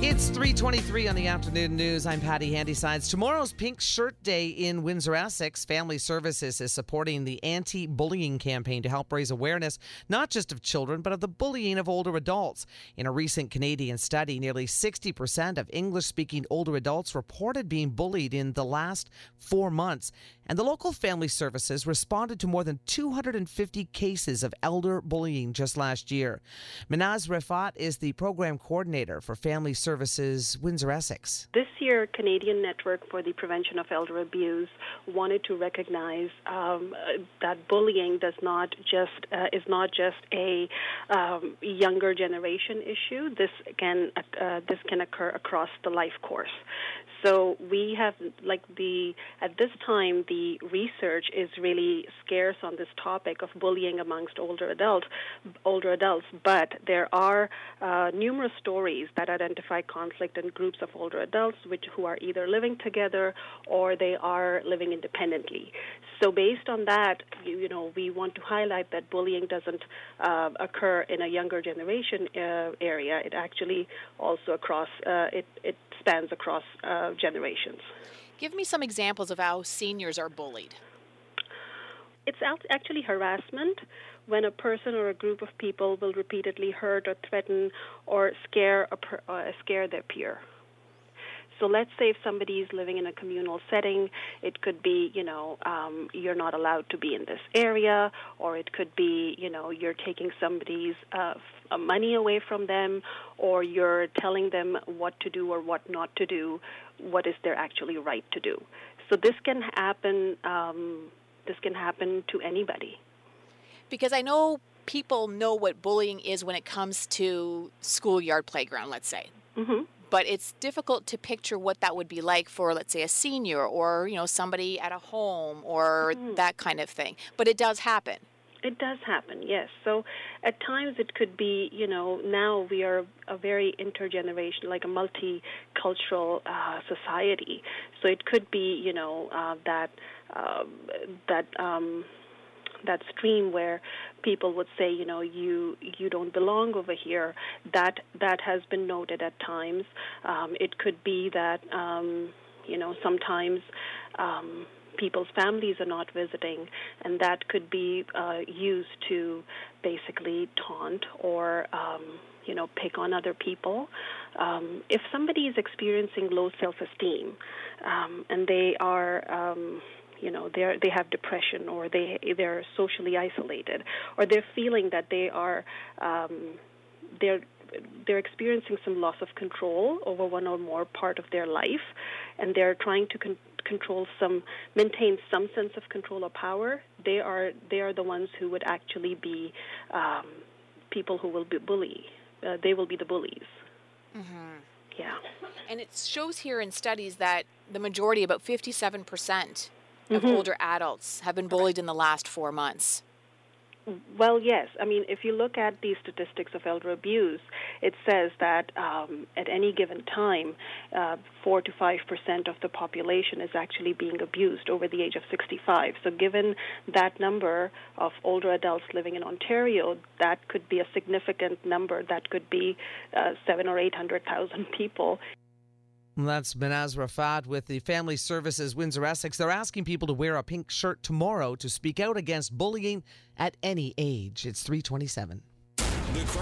It's 3:23 on the afternoon news. I'm Patty Handysides. Tomorrow's Pink Shirt Day in Windsor, Essex. Family Services is supporting the anti-bullying campaign to help raise awareness, not just of children, but of the bullying of older adults. In a recent Canadian study, nearly 60% of English-speaking older adults reported being bullied in the last 4 months. And the local Family Services responded to more than 250 cases of elder bullying just last year. Minaz Rafat is the program coordinator for Family Services Windsor, Essex. This year, Canadian Network for the Prevention of Elder Abuse wanted to recognize that bullying is not just a younger generation issue. This can occur across the life course. So we have, at this time, the research is really scarce on this topic of bullying amongst older adults, but there are numerous stories that identify conflict in groups of older adults who are either living together or they are living independently. So based on that, we want to highlight that bullying doesn't occur in a younger generation area. It actually also it spans across generations. Give me some examples of how seniors are bullied. It's actually harassment when a person or a group of people will repeatedly hurt or threaten or scare their peer. So let's say if somebody is living in a communal setting, it could be, you're not allowed to be in this area, or it could be, you're taking somebody's money away from them, or you're telling them what to do or what not to do, what is their actually right to do. So this can happen. This can happen to anybody. Because I know people know what bullying is when it comes to schoolyard playground, let's say. Mm-hmm. But it's difficult to picture what that would be like for, let's say, a senior or, somebody at a home or that kind of thing. But it does happen. It does happen, yes. So at times it could be, now we are a very intergenerational, like a multicultural society. So it could be, that stream where people would say, you don't belong over here. That has been noted at times. It could be that, sometimes people's families are not visiting, and that could be used to basically taunt or, pick on other people. If somebody is experiencing low self-esteem and they are they have depression, or they're socially isolated, or they're feeling that they're experiencing some loss of control over one or more part of their life, and they're trying to maintain some sense of control or power. They are the ones who would actually be people who will be bullied. They will be the bullies. Mm-hmm. Yeah. And it shows here in studies that the majority, about 57%, of older adults have been bullied in the last 4 months. Well, yes. I mean, if you look at the statistics of elder abuse, it says that at any given time, 4 to 5% of the population is actually being abused over the age of 65. So given that number of older adults living in Ontario, that could be a significant number. That could be 700,000 or 800,000 people. That's Minaz Rafat with the Family Services Windsor, Essex. They're asking people to wear a pink shirt tomorrow to speak out against bullying at any age. It's 3:27.